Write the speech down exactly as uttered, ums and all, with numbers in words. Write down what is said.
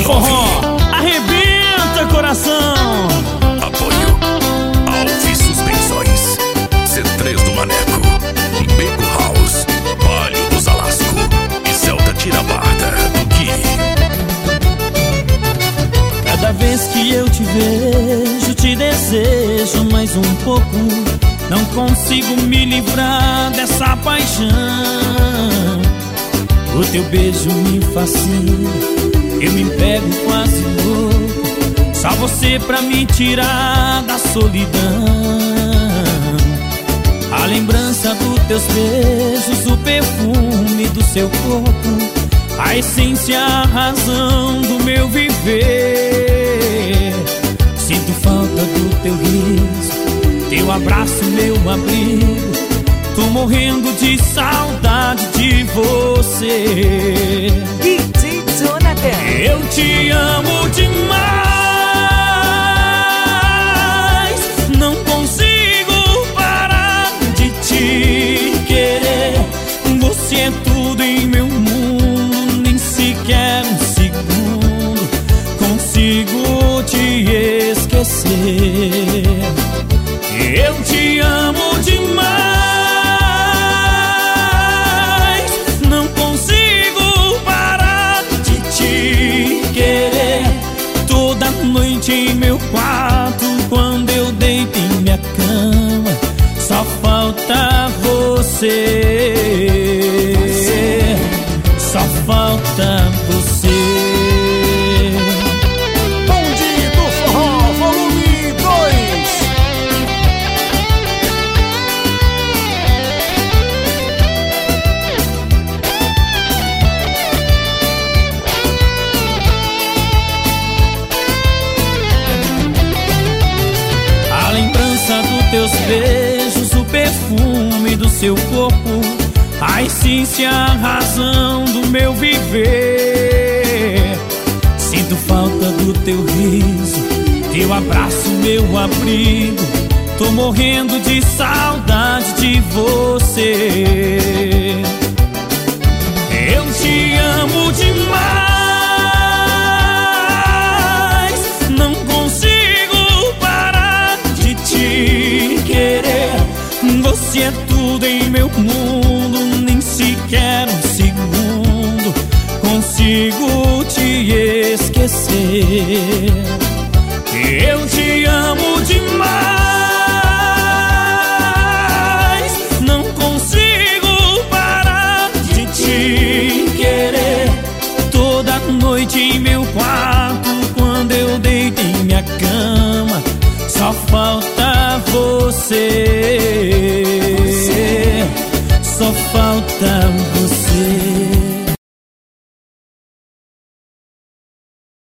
forró arrebenta coração. Apoio Alves Suspensões, C três do Maneco, Beco House, Palio do Zalasco e Celta Tirabarda do Gui. Cada vez que eu te vejo, te desejo mais um pouco. Não consigo me livrar dessa paixão. O teu beijo me fascina, eu me pego quase louco. Só você pra me tirar da solidão. A lembrança dos teus beijos, o perfume do seu corpo, a essência, a razão do meu viver. Sinto falta do teu riso, teu abraço, meu abrigo. Tô morrendo de saudade de você. D J Jonathan. Eu te amo demais, não consigo parar de te querer. Você é tudo em meu mundo, nem sequer um segundo consigo te esquecer. Eu te amo demais, não consigo parar de te querer. Toda noite em meu quarto, quando eu deito em minha cama, só falta você, só falta você. Bonde do Forró, volume dois. A lembrança dos teus beijos, o perfume do seu corpo, a essência, a razão do meu viver. Sinto falta do teu riso, teu abraço, meu abrigo. Tô morrendo de saudade de você. Eu te amo demais, não consigo parar de te querer. Você é tudo em meu mundo, nem sequer um segundo consigo te esquecer. Eu te amo demais, não consigo parar de te querer. Toda noite em meu quarto, quando eu deito em minha cama, só falta você, só falta você.